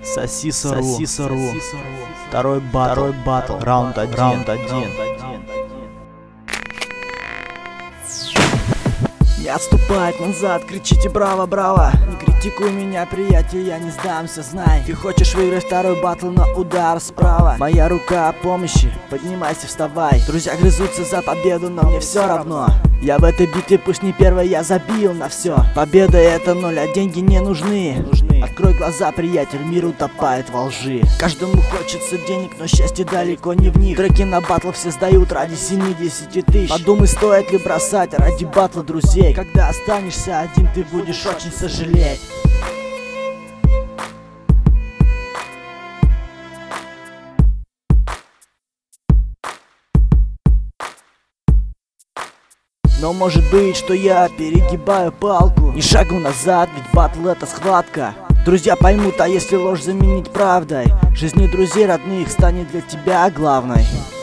Сосисору. Второй батл. Раунд 1. Не отступать назад, кричите браво, браво. Не критикуй меня, приятель, я не сдамся, знай. Ты хочешь выиграть второй батл, но удар справа. Моя рука о помощи, поднимайся, вставай. Друзья грызутся за победу, но мне все равно. Я в этой битве пусть не первый, я забил на все. Победа это 0, а деньги не нужны. Открой глаза, приятель, мир утопает во лжи. Каждому хочется денег, но счастье далеко не в них. Треки на батл все сдают ради 70 тысяч. Подумай, стоит ли бросать ради батла друзей. Когда останешься один, ты будешь очень сожалеть. Но может быть, что я перегибаю палку. Ни шагу назад, ведь батл это схватка. Друзья поймут, а если ложь заменить правдой, жизни друзей родных станет для тебя главной.